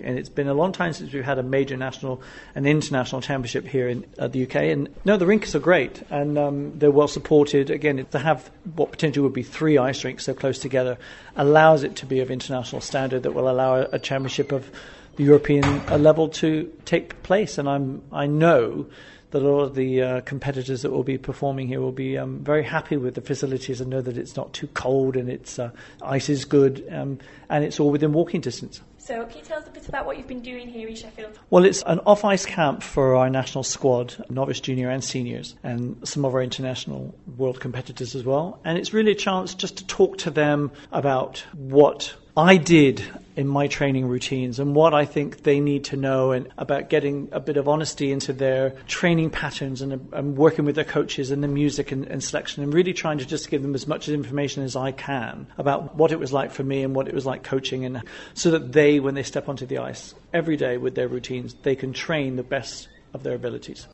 And it's been a long time since we've had a major national and international championship here in the UK. And no, the rinks are great, and they're well supported. Again, to have what potentially would be 3 ice rinks so close together allows it to be of international standard that will allow a championship of the European level to take place. And I know that a lot of the competitors that will be performing here will be very happy with the facilities and know that it's not too cold and it's ice is good and it's all within walking distance. So can you tell us a bit about what you've been doing here in Sheffield? Well, it's an off-ice camp for our national squad, novice, junior and seniors, and some of our international world competitors as well. And it's really a chance just to talk to them about what I did in my training routines and what I think they need to know, and about getting a bit of honesty into their training patterns and working with their coaches and the music and selection, and really trying to just give them as much information as I can about what it was like for me and what it was like coaching, and so that they, when they step onto the ice every day with their routines, they can train the best of their abilities.